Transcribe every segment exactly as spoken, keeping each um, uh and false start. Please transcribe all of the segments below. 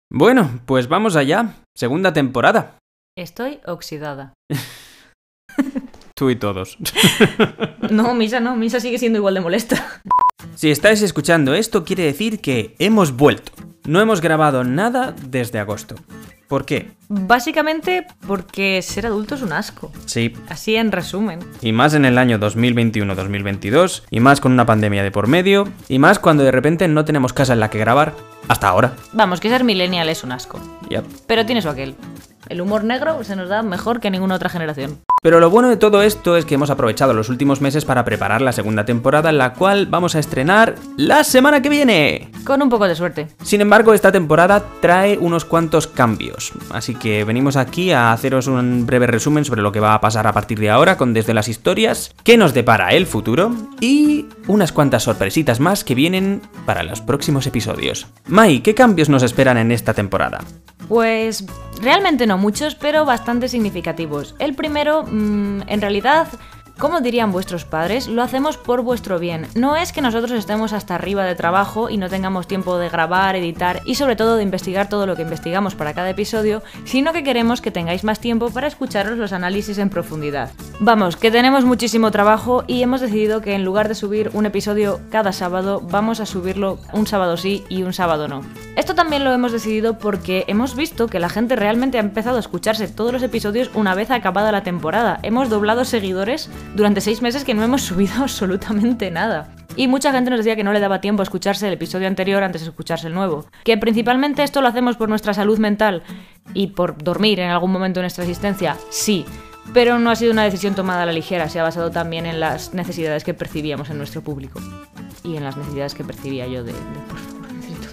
Bueno, pues vamos allá. Segunda temporada. Estoy oxidada. Tú y todos. No, Misa no, Misa sigue siendo igual de molesta. Si estáis escuchando esto, quiere decir que hemos vuelto. No hemos grabado nada desde agosto. ¿Por qué? Básicamente porque ser adulto es un asco. Sí. Así en resumen. Y más en el año dos mil veintiuno dos mil veintidós, y más con una pandemia de por medio, y más cuando de repente no tenemos casa en la que grabar. Hasta ahora. Vamos, que ser millennial es un asco. Yep. Pero tiene su aquel. El humor negro se nos da mejor que a ninguna otra generación. Pero lo bueno de todo esto es que hemos aprovechado los últimos meses para preparar la segunda temporada, la cual vamos a estrenar la semana que viene. Con un poco de suerte. Sin embargo, esta temporada trae unos cuantos cambios, así que venimos aquí a haceros un breve resumen sobre lo que va a pasar a partir de ahora con Desde las Historias, qué nos depara el futuro y unas cuantas sorpresitas más que vienen para los próximos episodios. Mai, ¿qué cambios nos esperan en esta temporada? Pues realmente no muchos, pero bastante significativos. El primero, mmm, en realidad, como dirían vuestros padres, lo hacemos por vuestro bien. No es que nosotros estemos hasta arriba de trabajo y no tengamos tiempo de grabar, editar y sobre todo de investigar todo lo que investigamos para cada episodio, sino que queremos que tengáis más tiempo para escucharos los análisis en profundidad. Vamos, que tenemos muchísimo trabajo y hemos decidido que en lugar de subir un episodio cada sábado, vamos a subirlo un sábado sí y un sábado no. Esto también lo hemos decidido porque hemos visto que la gente realmente ha empezado a escucharse todos los episodios una vez acabada la temporada. Hemos doblado seguidores durante seis meses que no hemos subido absolutamente nada. Y mucha gente nos decía que no le daba tiempo a escucharse el episodio anterior antes de escucharse el nuevo. Que principalmente esto lo hacemos por nuestra salud mental y por dormir en algún momento de nuestra existencia, sí. Pero no ha sido una decisión tomada a la ligera, se ha basado también en las necesidades que percibíamos en nuestro público. Y en las necesidades que percibía yo de, de por favor, necesito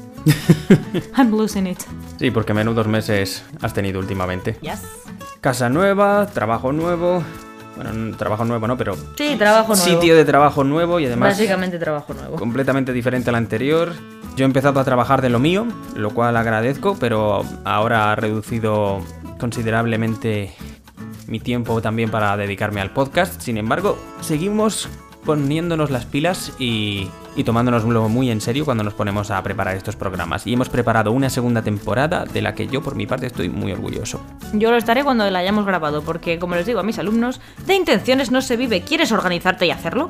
dormir. I'm losing it. Sí, porque menudos meses has tenido últimamente. Yes. Casa nueva, trabajo nuevo... Bueno, trabajo nuevo no, pero... Sí, trabajo nuevo. Sitio de trabajo nuevo y además... Básicamente trabajo nuevo. Completamente diferente al anterior. Yo he empezado a trabajar de lo mío, lo cual agradezco, pero ahora ha reducido considerablemente mi tiempo también para dedicarme al podcast. Sin embargo, seguimos poniéndonos las pilas y, y tomándonoslo muy en serio cuando nos ponemos a preparar estos programas. Y hemos preparado una segunda temporada de la que yo por mi parte estoy muy orgulloso. Yo lo estaré cuando la hayamos grabado, porque como les digo a mis alumnos, de intenciones no se vive. ¿Quieres organizarte y hacerlo?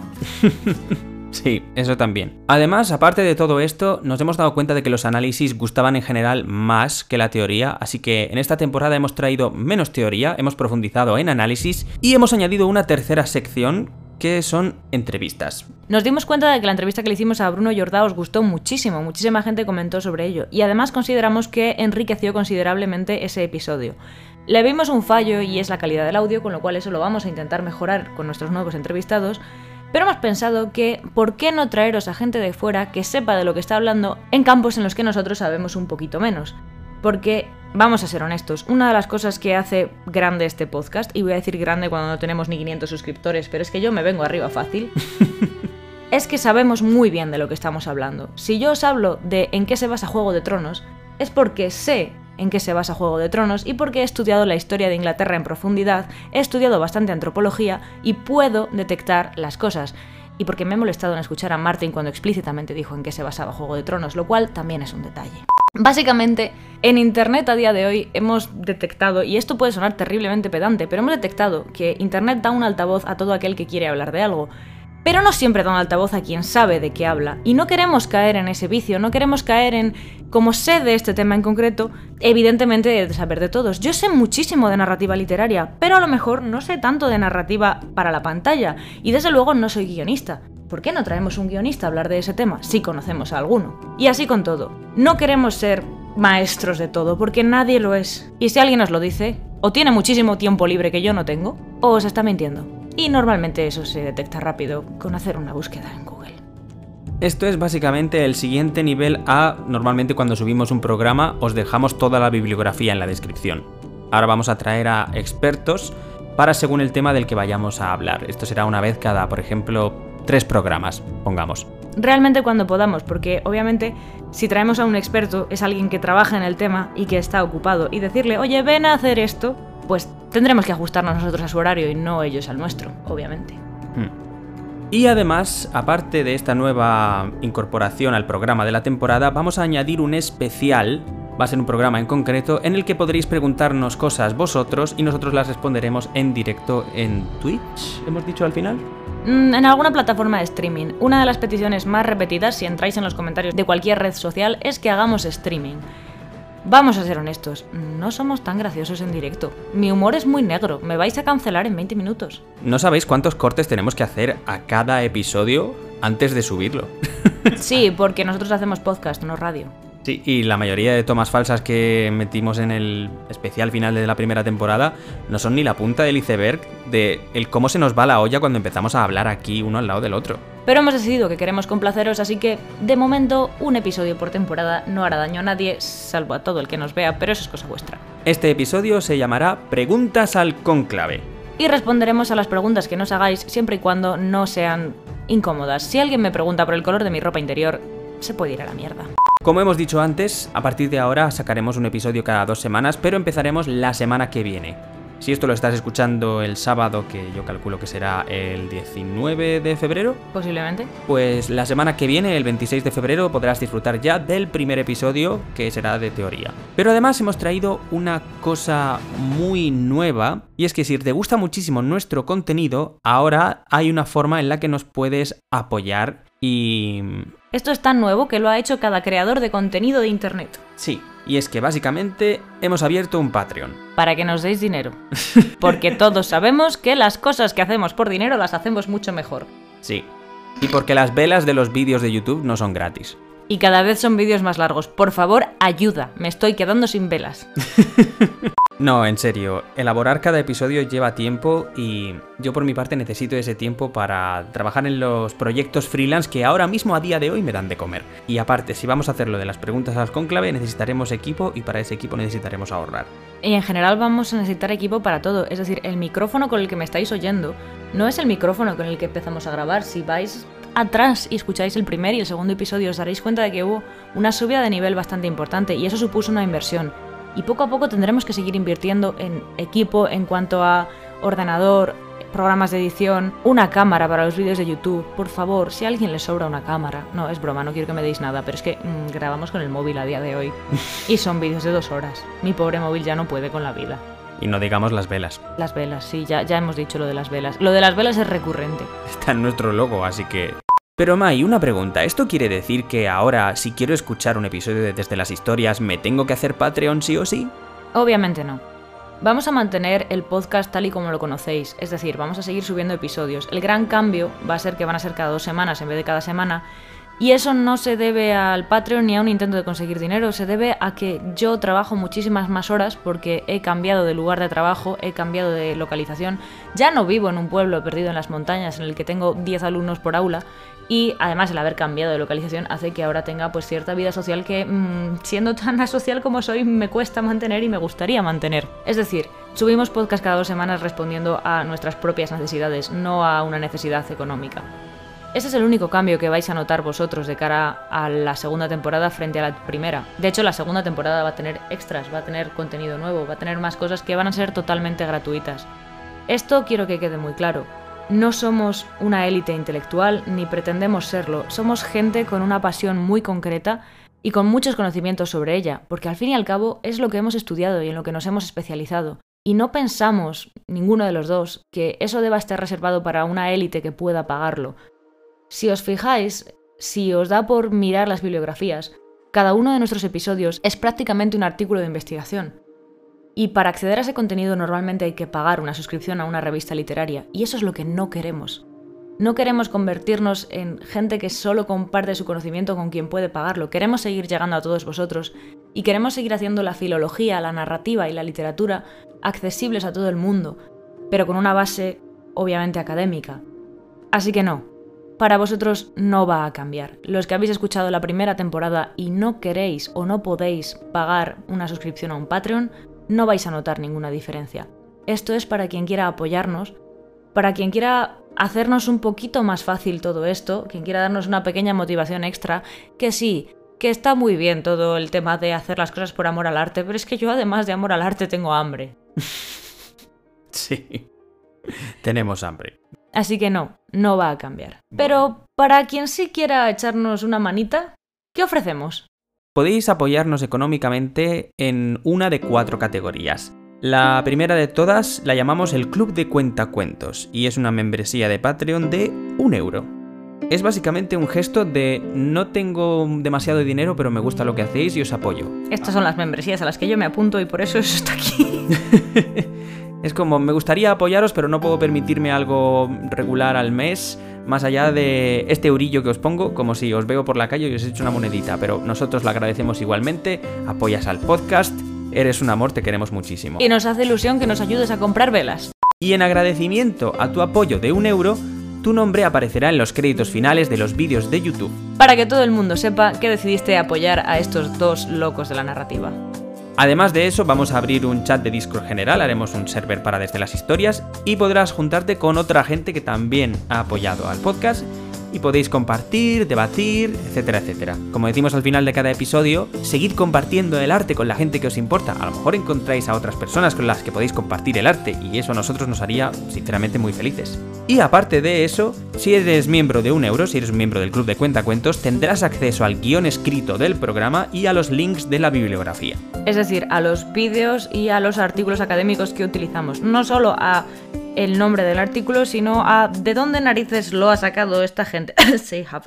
Sí, eso también. Además, aparte de todo esto, nos hemos dado cuenta de que los análisis gustaban en general más que la teoría, así que en esta temporada hemos traído menos teoría, hemos profundizado en análisis y hemos añadido una tercera sección que son entrevistas. Nos dimos cuenta de que la entrevista que le hicimos a Bruno Jordá os gustó muchísimo, muchísima gente comentó sobre ello y además consideramos que enriqueció considerablemente ese episodio. Le vimos un fallo y es la calidad del audio, con lo cual eso lo vamos a intentar mejorar con nuestros nuevos entrevistados, pero hemos pensado que ¿por qué no traeros a gente de fuera que sepa de lo que está hablando en campos en los que nosotros sabemos un poquito menos? Porque, vamos a ser honestos, una de las cosas que hace grande este podcast, y voy a decir grande cuando no tenemos ni quinientos suscriptores, pero es que yo me vengo arriba fácil, es que sabemos muy bien de lo que estamos hablando. Si yo os hablo de en qué se basa Juego de Tronos, es porque sé en qué se basa Juego de Tronos y porque he estudiado la historia de Inglaterra en profundidad, he estudiado bastante antropología y puedo detectar las cosas. Y porque me he molestado en escuchar a Martin cuando explícitamente dijo en qué se basaba Juego de Tronos, lo cual también es un detalle. Básicamente, en Internet a día de hoy hemos detectado, y esto puede sonar terriblemente pedante, pero hemos detectado que Internet da un altavoz a todo aquel que quiere hablar de algo. Pero no siempre da un altavoz a quien sabe de qué habla, y no queremos caer en ese vicio, no queremos caer en, como sé de este tema en concreto, evidentemente de saber de todos. Yo sé muchísimo de narrativa literaria, pero a lo mejor no sé tanto de narrativa para la pantalla, y desde luego no soy guionista. ¿Por qué no traemos un guionista a hablar de ese tema si conocemos a alguno? Y así con todo. No queremos ser maestros de todo, porque nadie lo es. Y si alguien os lo dice, o tiene muchísimo tiempo libre que yo no tengo, o os está mintiendo. Y normalmente eso se detecta rápido con hacer una búsqueda en Google. Esto es básicamente el siguiente nivel a, normalmente cuando subimos un programa os dejamos toda la bibliografía en la descripción. Ahora vamos a traer a expertos para según el tema del que vayamos a hablar. Esto será una vez cada, por ejemplo, tres programas, pongamos. Realmente cuando podamos, porque obviamente si traemos a un experto es alguien que trabaja en el tema y que está ocupado y decirle, oye, ven a hacer esto, pues tendremos que ajustarnos nosotros a su horario y no ellos al nuestro, obviamente. Hmm. Y además, aparte de esta nueva incorporación al programa de la temporada, vamos a añadir un especial Va a ser un programa en concreto en el que podréis preguntarnos cosas vosotros y nosotros las responderemos en directo en Twitch, ¿hemos dicho al final? Mm, en alguna plataforma de streaming. Una de las peticiones más repetidas, si entráis en los comentarios de cualquier red social, es que hagamos streaming. Vamos a ser honestos, no somos tan graciosos en directo. Mi humor es muy negro, me vais a cancelar en veinte minutos. ¿No sabéis cuántos cortes tenemos que hacer a cada episodio antes de subirlo? Sí, porque nosotros hacemos podcast, no radio. Sí, y la mayoría de tomas falsas que metimos en el especial final de la primera temporada no son ni la punta del iceberg de el cómo se nos va la olla cuando empezamos a hablar aquí uno al lado del otro. Pero hemos decidido que queremos complaceros, así que, de momento, un episodio por temporada no hará daño a nadie, salvo a todo el que nos vea, pero eso es cosa vuestra. Este episodio se llamará Preguntas al Cónclave. Y responderemos a las preguntas que nos hagáis siempre y cuando no sean incómodas. Si alguien me pregunta por el color de mi ropa interior, se puede ir a la mierda. Como hemos dicho antes, a partir de ahora sacaremos un episodio cada dos semanas, pero empezaremos la semana que viene. Si esto lo estás escuchando el sábado, que yo calculo que será el diecinueve de febrero, posiblemente, pues la semana que viene, el veintiséis de febrero, podrás disfrutar ya del primer episodio, que será de teoría. Pero además hemos traído una cosa muy nueva, y es que si te gusta muchísimo nuestro contenido, ahora hay una forma en la que nos puedes apoyar y... Esto es tan nuevo que lo ha hecho cada creador de contenido de internet. Sí, y es que básicamente hemos abierto un Patreon. Para que nos deis dinero. Porque todos sabemos que las cosas que hacemos por dinero las hacemos mucho mejor. Sí, y porque las velas de los vídeos de YouTube no son gratis. Y cada vez son vídeos más largos. Por favor, ayuda, me estoy quedando sin velas. No, en serio, elaborar cada episodio lleva tiempo y yo por mi parte necesito ese tiempo para trabajar en los proyectos freelance que ahora mismo a día de hoy me dan de comer. Y aparte, si vamos a hacer lo de las preguntas al cónclave, necesitaremos equipo y para ese equipo necesitaremos ahorrar. Y en general vamos a necesitar equipo para todo, es decir, el micrófono con el que me estáis oyendo no es el micrófono con el que empezamos a grabar. Si vais atrás y escucháis el primer y el segundo episodio os daréis cuenta de que hubo una subida de nivel bastante importante y eso supuso una inversión. Y poco a poco tendremos que seguir invirtiendo en equipo en cuanto a ordenador, programas de edición, una cámara para los vídeos de YouTube. Por favor, si a alguien le sobra una cámara... No, es broma, no quiero que me deis nada, pero es que mmm, grabamos con el móvil a día de hoy. Y son vídeos de dos horas. Mi pobre móvil ya no puede con la vida. Y no digamos las velas. Las velas, sí, ya, ya hemos dicho lo de las velas. Lo de las velas es recurrente. Está en nuestro logo, así que... Pero Mai, una pregunta, ¿esto quiere decir que ahora, si quiero escuchar un episodio de Desde las Historias, me tengo que hacer Patreon sí o sí? Obviamente no. Vamos a mantener el podcast tal y como lo conocéis, es decir, vamos a seguir subiendo episodios. El gran cambio va a ser que van a ser cada dos semanas en vez de cada semana, y eso no se debe al Patreon ni a un intento de conseguir dinero, se debe a que yo trabajo muchísimas más horas porque he cambiado de lugar de trabajo, he cambiado de localización, ya no vivo en un pueblo perdido en las montañas en el que tengo diez alumnos por aula, y además el haber cambiado de localización hace que ahora tenga pues cierta vida social que, mmm, siendo tan asocial como soy, me cuesta mantener y me gustaría mantener. Es decir, subimos podcast cada dos semanas respondiendo a nuestras propias necesidades, no a una necesidad económica. Ese es el único cambio que vais a notar vosotros de cara a la segunda temporada frente a la primera. De hecho, la segunda temporada va a tener extras, va a tener contenido nuevo, va a tener más cosas que van a ser totalmente gratuitas. Esto quiero que quede muy claro. No somos una élite intelectual ni pretendemos serlo, somos gente con una pasión muy concreta y con muchos conocimientos sobre ella, porque al fin y al cabo es lo que hemos estudiado y en lo que nos hemos especializado. Y no pensamos, ninguno de los dos, que eso deba estar reservado para una élite que pueda pagarlo. Si os fijáis, si os da por mirar las bibliografías, cada uno de nuestros episodios es prácticamente un artículo de investigación. Y para acceder a ese contenido normalmente hay que pagar una suscripción a una revista literaria, y eso es lo que no queremos. No queremos convertirnos en gente que solo comparte su conocimiento con quien puede pagarlo, queremos seguir llegando a todos vosotros, y queremos seguir haciendo la filología, la narrativa y la literatura accesibles a todo el mundo, pero con una base obviamente académica. Así que no, para vosotros no va a cambiar. Los que habéis escuchado la primera temporada y no queréis o no podéis pagar una suscripción a un Patreon, no vais a notar ninguna diferencia. Esto es para quien quiera apoyarnos, para quien quiera hacernos un poquito más fácil todo esto, quien quiera darnos una pequeña motivación extra, que sí, que está muy bien todo el tema de hacer las cosas por amor al arte, pero es que yo además de amor al arte tengo hambre. Sí, tenemos hambre. Así que no, no va a cambiar. Pero para quien sí quiera echarnos una manita, ¿qué ofrecemos? podéis apoyarnos económicamente en una de cuatro categorías. La primera de todas la llamamos el Club de Cuentacuentos y es una membresía de Patreon de un euro. Es básicamente un gesto de no tengo demasiado dinero pero me gusta lo que hacéis y os apoyo. Estas son las membresías a las que yo me apunto y por eso eso está aquí. Es como, me gustaría apoyaros pero no puedo permitirme algo regular al mes más allá de este eurillo que os pongo, como si os veo por la calle y os he hecho una monedita, pero nosotros lo agradecemos igualmente, apoyas al podcast, eres un amor, te queremos muchísimo. Y nos hace ilusión que nos ayudes a comprar velas. Y en agradecimiento a tu apoyo de un euro, tu nombre aparecerá en los créditos finales de los vídeos de YouTube. Para que todo el mundo sepa que decidiste apoyar a estos dos locos de la narrativa. Además de eso, vamos a abrir un chat de Discord general, haremos un server para Desde las Historias y podrás juntarte con otra gente que también ha apoyado al podcast y podéis compartir, debatir, etcétera, etcétera. Como decimos al final de cada episodio, seguid compartiendo el arte con la gente que os importa. A lo mejor encontráis a otras personas con las que podéis compartir el arte y eso a nosotros nos haría, sinceramente, muy felices. Y aparte de eso, si eres miembro de un euro, si eres un miembro del Club de Cuentacuentos, tendrás acceso al guión escrito del programa y a los links de la bibliografía. Es decir, a los vídeos y a los artículos académicos que utilizamos. No solo a el nombre del artículo, sino a de dónde narices lo ha sacado esta gente. Sí, have.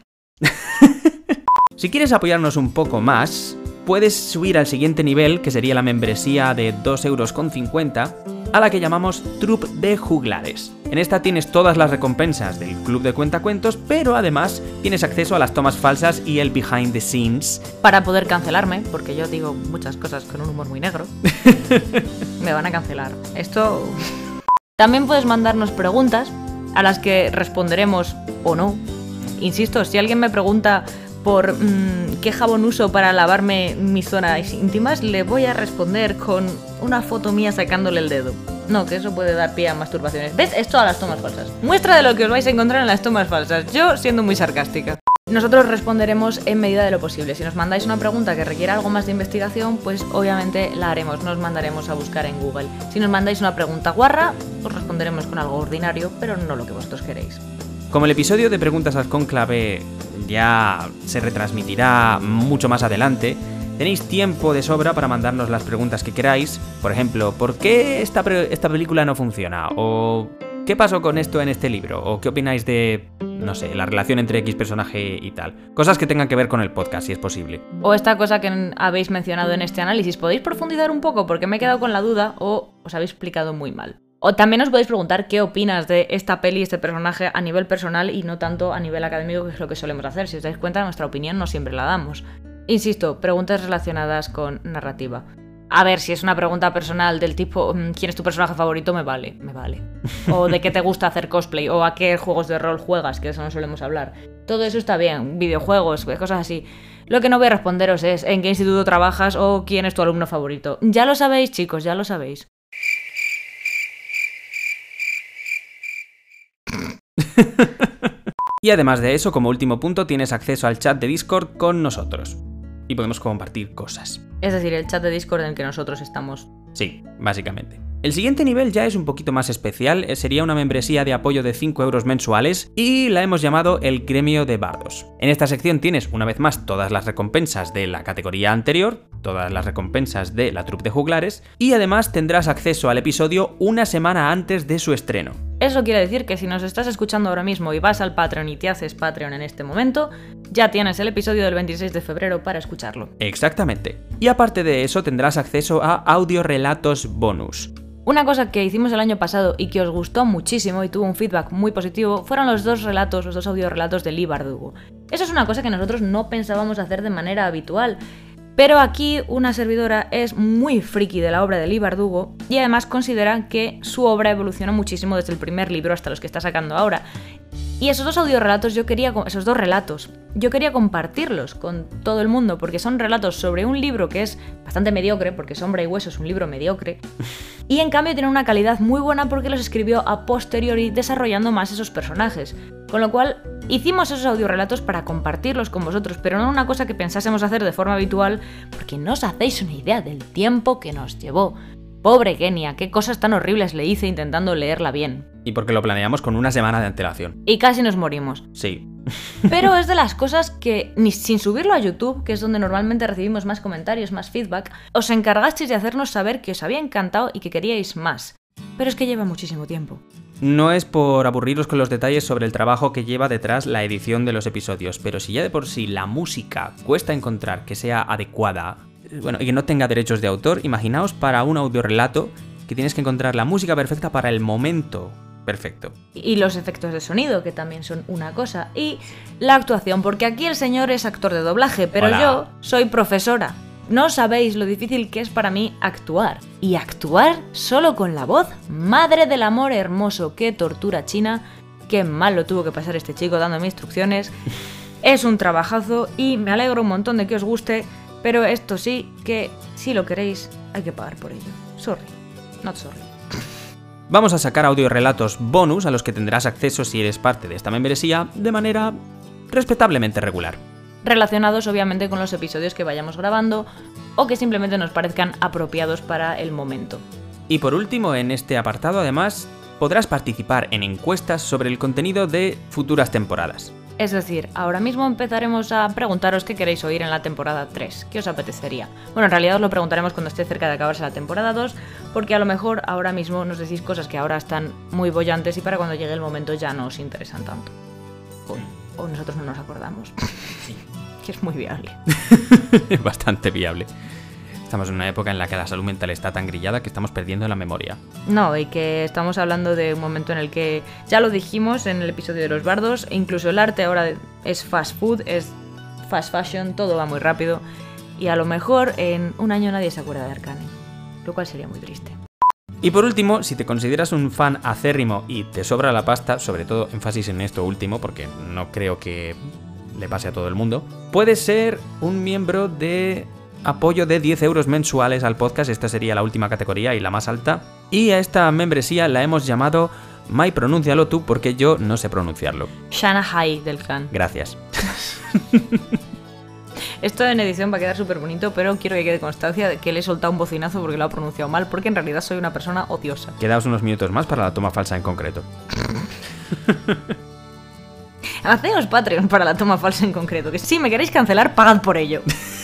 Si quieres apoyarnos un poco más, puedes subir al siguiente nivel, que sería la membresía de dos euros con cincuenta, a la que llamamos Troupe de Juglares. En esta tienes todas las recompensas del Club de Cuentacuentos, pero además tienes acceso a las tomas falsas y el behind the scenes. Para poder cancelarme, porque yo digo muchas cosas con un humor muy negro. Me van a cancelar. Esto... También puedes mandarnos preguntas a las que responderemos o no. Insisto, si alguien me pregunta por mmm, qué jabón uso para lavarme mis zonas íntimas, le voy a responder con una foto mía sacándole el dedo. No, que eso puede dar pie a masturbaciones. ¿Ves? Esto a las tomas falsas. Muestra de lo que os vais a encontrar en las tomas falsas. Yo siendo muy sarcástica. Nosotros responderemos en medida de lo posible. Si nos mandáis una pregunta que requiera algo más de investigación, pues obviamente la haremos, nos mandaremos a buscar en Google. Si nos mandáis una pregunta guarra, os responderemos con algo ordinario, pero no lo que vosotros queréis. Como el episodio de Preguntas al Cónclave ya se retransmitirá mucho más adelante, tenéis tiempo de sobra para mandarnos las preguntas que queráis. Por ejemplo, ¿por qué esta, pre- esta película no funciona? O ¿qué pasó con esto en este libro? ¿O qué opináis de, no sé, la relación entre X personaje y tal? Cosas que tengan que ver con el podcast, si es posible. O esta cosa que habéis mencionado en este análisis, ¿podéis profundizar un poco? Porque me he quedado con la duda o os habéis explicado muy mal. O también os podéis preguntar qué opinas de esta peli, este personaje a nivel personal y no tanto a nivel académico, que es lo que solemos hacer. Si os dais cuenta, nuestra opinión no siempre la damos. Insisto, preguntas relacionadas con narrativa. A ver, si es una pregunta personal del tipo ¿quién es tu personaje favorito? Me vale, me vale. O de qué te gusta hacer cosplay, o a qué juegos de rol juegas, que de eso no solemos hablar. Todo eso está bien, videojuegos, cosas así. Lo que no voy a responderos es en qué instituto trabajas o quién es tu alumno favorito. Ya lo sabéis, chicos, ya lo sabéis. Y además de eso, como último punto, tienes acceso al chat de Discord con nosotros. Y podemos compartir cosas. Es decir, el chat de Discord en el que nosotros estamos. Sí, básicamente. El siguiente nivel ya es un poquito más especial, sería una membresía de apoyo de cinco euros mensuales y la hemos llamado el Gremio de Bardos. En esta sección tienes, una vez más, todas las recompensas de la categoría anterior, todas las recompensas de la Troupe de Juglares y además tendrás acceso al episodio una semana antes de su estreno. Eso quiere decir que si nos estás escuchando ahora mismo y vas al Patreon y te haces Patreon en este momento, ya tienes el episodio del veintiséis de febrero para escucharlo. Exactamente. Y aparte de eso tendrás acceso a audiorelatos bonus. Una cosa que hicimos el año pasado y que os gustó muchísimo y tuvo un feedback muy positivo fueron los dos relatos, los dos audiorelatos de Leigh Bardugo. Eso es una cosa que nosotros no pensábamos hacer de manera habitual, pero aquí una servidora es muy friki de la obra de Leigh Bardugo y además considera que su obra evolucionó muchísimo desde el primer libro hasta los que está sacando ahora. Y esos dos audiorelatos, yo quería, esos dos relatos, yo quería compartirlos con todo el mundo, porque son relatos sobre un libro que es bastante mediocre, porque Sombra y Hueso es un libro mediocre, y en cambio tiene una calidad muy buena porque los escribió a posteriori desarrollando más esos personajes. Con lo cual, hicimos esos audiorelatos para compartirlos con vosotros, pero no una cosa que pensásemos hacer de forma habitual, porque no os hacéis una idea del tiempo que nos llevó. Pobre Kenia, qué cosas tan horribles le hice intentando leerla bien. Y porque lo planeamos con una semana de antelación. Y casi nos morimos. Sí. Pero es de las cosas que, ni sin subirlo a YouTube, que es donde normalmente recibimos más comentarios, más feedback, os encargasteis de hacernos saber que os había encantado y que queríais más. Pero es que lleva muchísimo tiempo. No es por aburriros con los detalles sobre el trabajo que lleva detrás la edición de los episodios, pero si ya de por sí la música cuesta encontrar que sea adecuada, bueno, y que no tenga derechos de autor, imaginaos para un audiorelato que tienes que encontrar la música perfecta para el momento perfecto. Y los efectos de sonido, que también son una cosa, y la actuación, porque aquí el señor es actor de doblaje, pero Hola. yo soy profesora. No sabéis lo difícil que es para mí actuar. Y actuar solo con la voz. Madre del amor hermoso, qué tortura china. Qué mal lo tuvo que pasar este chico dándome instrucciones. Es un trabajazo y me alegro un montón de que os guste. Pero esto sí, que si lo queréis, hay que pagar por ello. Sorry, not sorry. Vamos a sacar audiorelatos bonus a los que tendrás acceso si eres parte de esta membresía de manera respetablemente regular. Relacionados obviamente con los episodios que vayamos grabando o que simplemente nos parezcan apropiados para el momento. Y por último, en este apartado además, podrás participar en encuestas sobre el contenido de futuras temporadas. Es decir, ahora mismo empezaremos a preguntaros qué queréis oír en la temporada tres, qué os apetecería. Bueno, en realidad os lo preguntaremos cuando esté cerca de acabarse la temporada dos, porque a lo mejor ahora mismo nos decís cosas que ahora están muy bollantes y para cuando llegue el momento ya no os interesan tanto. O, o nosotros no nos acordamos. Sí. Que es muy viable. Es bastante viable. Estamos en una época en la que la salud mental está tan grillada que estamos perdiendo la memoria. No, y que estamos hablando de un momento en el que, ya lo dijimos en el episodio de los bardos, incluso el arte ahora es fast food, es fast fashion, todo va muy rápido. Y a lo mejor en un año nadie se acuerda de Arcane, lo cual sería muy triste. Y por último, si te consideras un fan acérrimo y te sobra la pasta, sobre todo énfasis en esto último, porque no creo que le pase a todo el mundo, puedes ser un miembro de apoyo de diez euros mensuales al podcast. Esta sería la última categoría y la más alta. Y a esta membresía la hemos llamado Mai, pronúncialo tú porque yo no sé pronunciarlo. Shanahai del Khan. Gracias. Esto en edición va a quedar súper bonito, pero quiero que quede constancia de que le he soltado un bocinazo porque lo ha pronunciado mal, porque en realidad soy una persona odiosa. Quedaos unos minutos más para la toma falsa en concreto. Haceos Patreon para la toma falsa en concreto, que si me queréis cancelar, pagad por ello.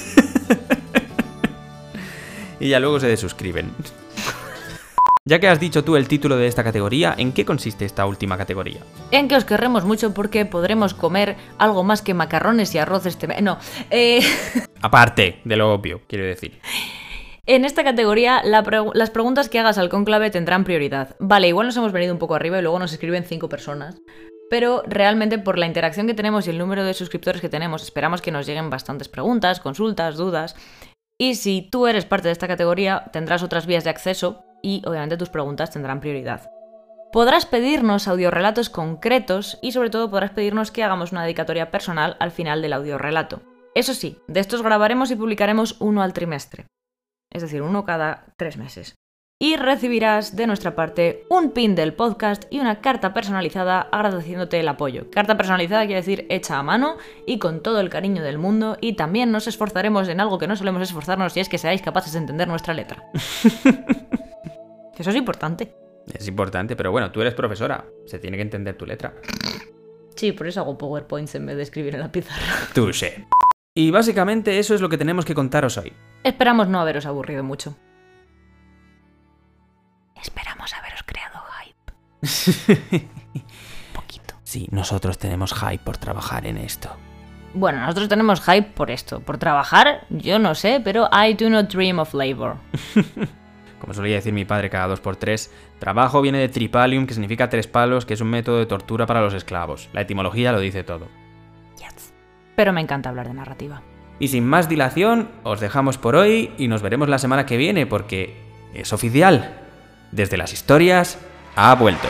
Y ya luego se desuscriben. Ya que has dicho tú el título de esta categoría, ¿en qué consiste esta última categoría? En que os querremos mucho porque podremos comer algo más que macarrones y arroz este mes. No, eh... Aparte de lo obvio, quiero decir. En esta categoría, la pregu- las preguntas que hagas al cónclave tendrán prioridad. Vale, igual nos hemos venido un poco arriba y luego nos escriben cinco personas. Pero realmente por la interacción que tenemos y el número de suscriptores que tenemos, esperamos que nos lleguen bastantes preguntas, consultas, dudas. Y si tú eres parte de esta categoría, tendrás otras vías de acceso y obviamente tus preguntas tendrán prioridad. Podrás pedirnos audiorelatos concretos y sobre todo podrás pedirnos que hagamos una dedicatoria personal al final del audiorelato. Eso sí, de estos grabaremos y publicaremos uno al trimestre. Es decir, uno cada tres meses. Y recibirás de nuestra parte un pin del podcast y una carta personalizada agradeciéndote el apoyo. Carta personalizada quiere decir hecha a mano y con todo el cariño del mundo, y también nos esforzaremos en algo que no solemos esforzarnos y es que seáis capaces de entender nuestra letra. Eso es importante. Es importante, pero bueno, tú eres profesora, se tiene que entender tu letra. Sí, por eso hago PowerPoints en vez de escribir en la pizarra. Touché. Y básicamente eso es lo que tenemos que contaros hoy. Esperamos no haberos aburrido mucho. Esperamos haberos creado hype. Poquito. Sí, nosotros tenemos hype por trabajar en esto. Bueno, nosotros tenemos hype por esto. Por trabajar, yo no sé, pero I do not dream of labor. Como solía decir mi padre cada dos por tres, trabajo viene de tripalium, que significa tres palos, que es un método de tortura para los esclavos. La etimología lo dice todo. Yes. Pero me encanta hablar de narrativa. Y sin más dilación, os dejamos por hoy y nos veremos la semana que viene porque es oficial. Desde las historias ha vuelto.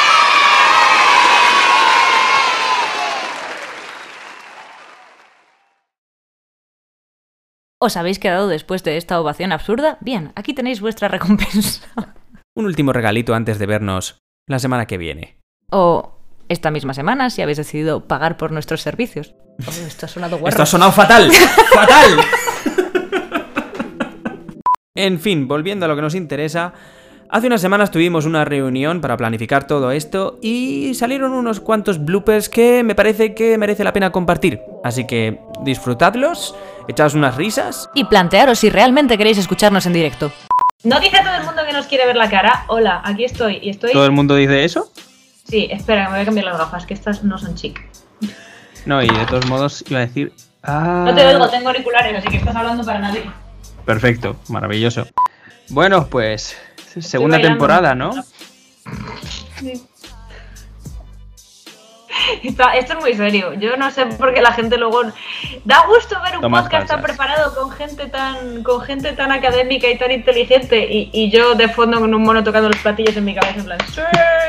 ¿Os habéis quedado después de esta ovación absurda? Bien, aquí tenéis vuestra recompensa. Un último regalito antes de vernos la semana que viene. O esta misma semana si habéis decidido pagar por nuestros servicios. Oh, esto ha sonado guarro. Esto ha sonado fatal. ¡Fatal! En fin, volviendo a lo que nos interesa, Hace unas semanas tuvimos una reunión para planificar todo esto y salieron unos cuantos bloopers que me parece que merece la pena compartir. Así que disfrutadlos, echaos unas risas y plantearos si realmente queréis escucharnos en directo. ¿No dice todo el mundo que nos quiere ver la cara? Hola, aquí estoy y estoy... ¿Todo el mundo dice eso? Sí, espera, me voy a cambiar las gafas, que estas no son chic. No, y de todos modos iba a decir... Ah... No te oigo, tengo auriculares, así que estás hablando para nadie. Perfecto, maravilloso. Bueno, pues... Segunda temporada, ¿no? Sí. Está, esto es muy serio. Yo no sé por qué la gente luego... Da gusto ver un Tomas podcast falsas. tan preparado con gente tan con gente tan académica y tan inteligente y, y yo de fondo con un mono tocando los platillos en mi cabeza en plan... ¡Sí!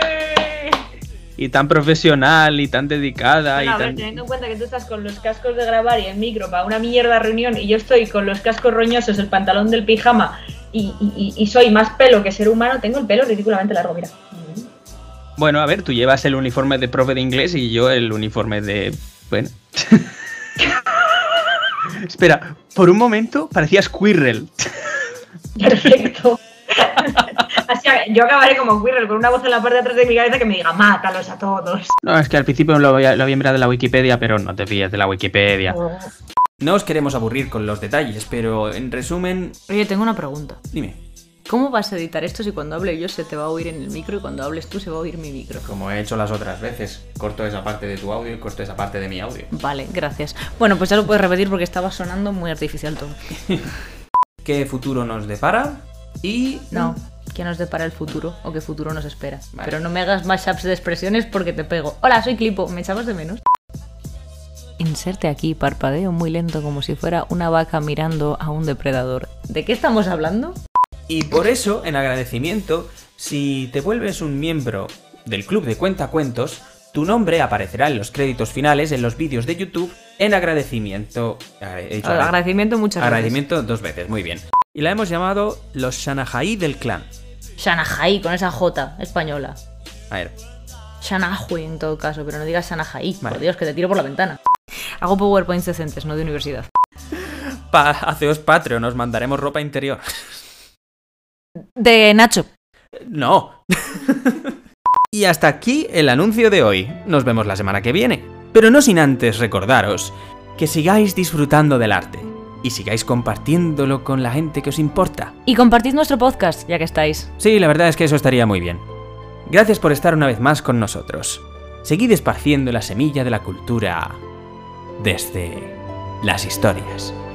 Y tan profesional y tan dedicada. Bueno, y a ver, tan... teniendo en cuenta que tú estás con los cascos de grabar y el micro para una mierda reunión y yo estoy con los cascos roñosos, el pantalón del pijama y, y, y soy más pelo que ser humano, tengo el pelo ridículamente largo, mira. Bueno, a ver, tú llevas el uniforme de profe de inglés y yo el uniforme de... Bueno... Espera, por un momento parecía Squirrel. Perfecto. Así, yo acabaré como Quirrell con una voz en la parte de atrás de mi cabeza que me diga mátalos a todos. No, es que al principio lo había, lo había mirado de la Wikipedia, pero no te fíes de la Wikipedia. Oh. No os queremos aburrir con los detalles, pero en resumen... Oye, tengo una pregunta. Dime. ¿Cómo vas a editar esto si cuando hable yo se te va a oír en el micro y cuando hables tú se va a oír mi micro? Como he hecho las otras veces, corto esa parte de tu audio y corto esa parte de mi audio. Vale, gracias. Bueno, pues ya lo puedes repetir porque estaba sonando muy artificial todo. ¿Qué futuro nos depara? Y... No, ¿qué nos depara el futuro o qué futuro nos espera? Vale. Pero no me hagas mashups de expresiones porque te pego. Hola, soy Clipo, ¿me echabas de menos? Inserte aquí, parpadeo muy lento como si fuera una vaca mirando a un depredador. ¿De qué estamos hablando? Y por eso, en agradecimiento, si te vuelves un miembro del club de Cuentacuentos, tu nombre aparecerá en los créditos finales en los vídeos de YouTube en agradecimiento. He dicho agra- Agradecimiento muchas agradecimiento dos veces, muy bien. Y la hemos llamado los Shanahaí del clan. veces. Shanahai, con esa J española. A ver, Shanahui en todo caso, pero no digas Shanahai. Vale. Por Dios, que te tiro por la ventana. Hago PowerPoints decentes, no de universidad. pa haceos Patreon, nos mandaremos ropa interior. De Nacho. ¡No! Y hasta aquí el anuncio de hoy. Nos vemos la semana que viene. Pero no sin antes recordaros que sigáis disfrutando del arte y sigáis compartiéndolo con la gente que os importa. Y compartid nuestro podcast, ya que estáis. Sí, la verdad es que eso estaría muy bien. Gracias por estar una vez más con nosotros. Seguid esparciendo la semilla de la cultura desde las historias.